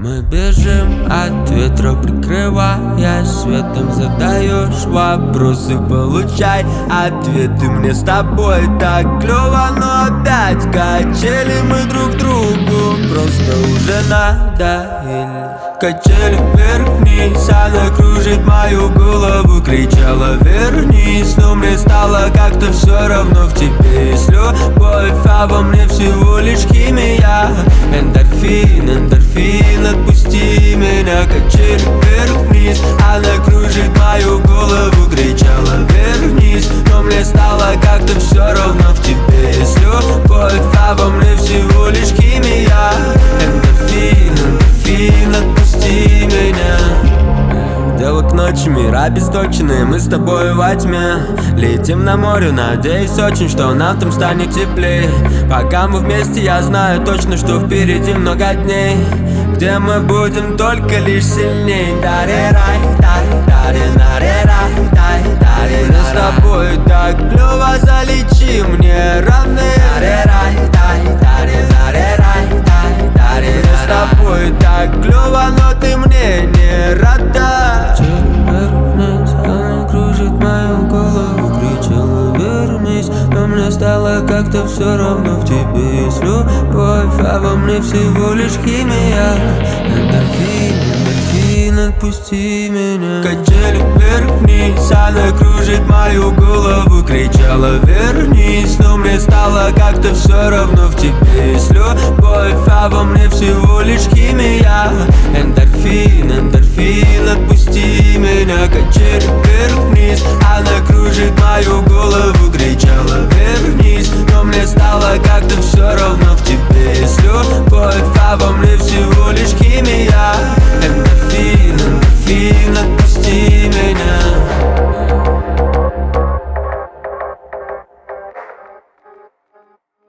Мы бежим от ветра, прикрываясь светом. Задаешь вопросы, получай ответы. Мне с тобой так клёво, но опять качели мы друг другу просто уже надоели. Качели вверх-вниз, она кружит мою голову. Кричала вернись, но мне стало как-то все равно. В тебе есть любовь, а во мне всего лишь химия. Эндорфин, эндорфин, отпусти меня. Качели вверх-вниз, она кружит мою голову. Кричала вернись, но мне стало как-то все равно. В тебе есть любовь, а во мне всего лишь химия. Эндорфин, эндорфин, отпусти меня. Дело к ночи, мира обесточенные, мы с тобой во тьме. Летим на море, надеюсь очень, что нам там станет теплее. Пока мы вместе, я знаю точно, что впереди много дней, где мы будем только лишь сильней. Даре-рай, даре-наре-рай, даре-даре. Мы с тобой так клёво, залечи мне раны. Даре-рай, даре-наре-рай, даре-даре. Мы с тобой так клёво, но ты мне не рада. Вернись, она кружит мою голову. Кричала вернись, но мне стало как-то все равно. В тебе есть любовь, а во мне всего лишь химия. Эндорфин, эндорфин, отпусти меня. Качели вверх-вниз, она кружит мою голову. Кричала вернись, но мне стало как-то все равно. В тебе есть любовь, а во мне всего лишь химия. Эндорфин, эндорфин, отпусти меня.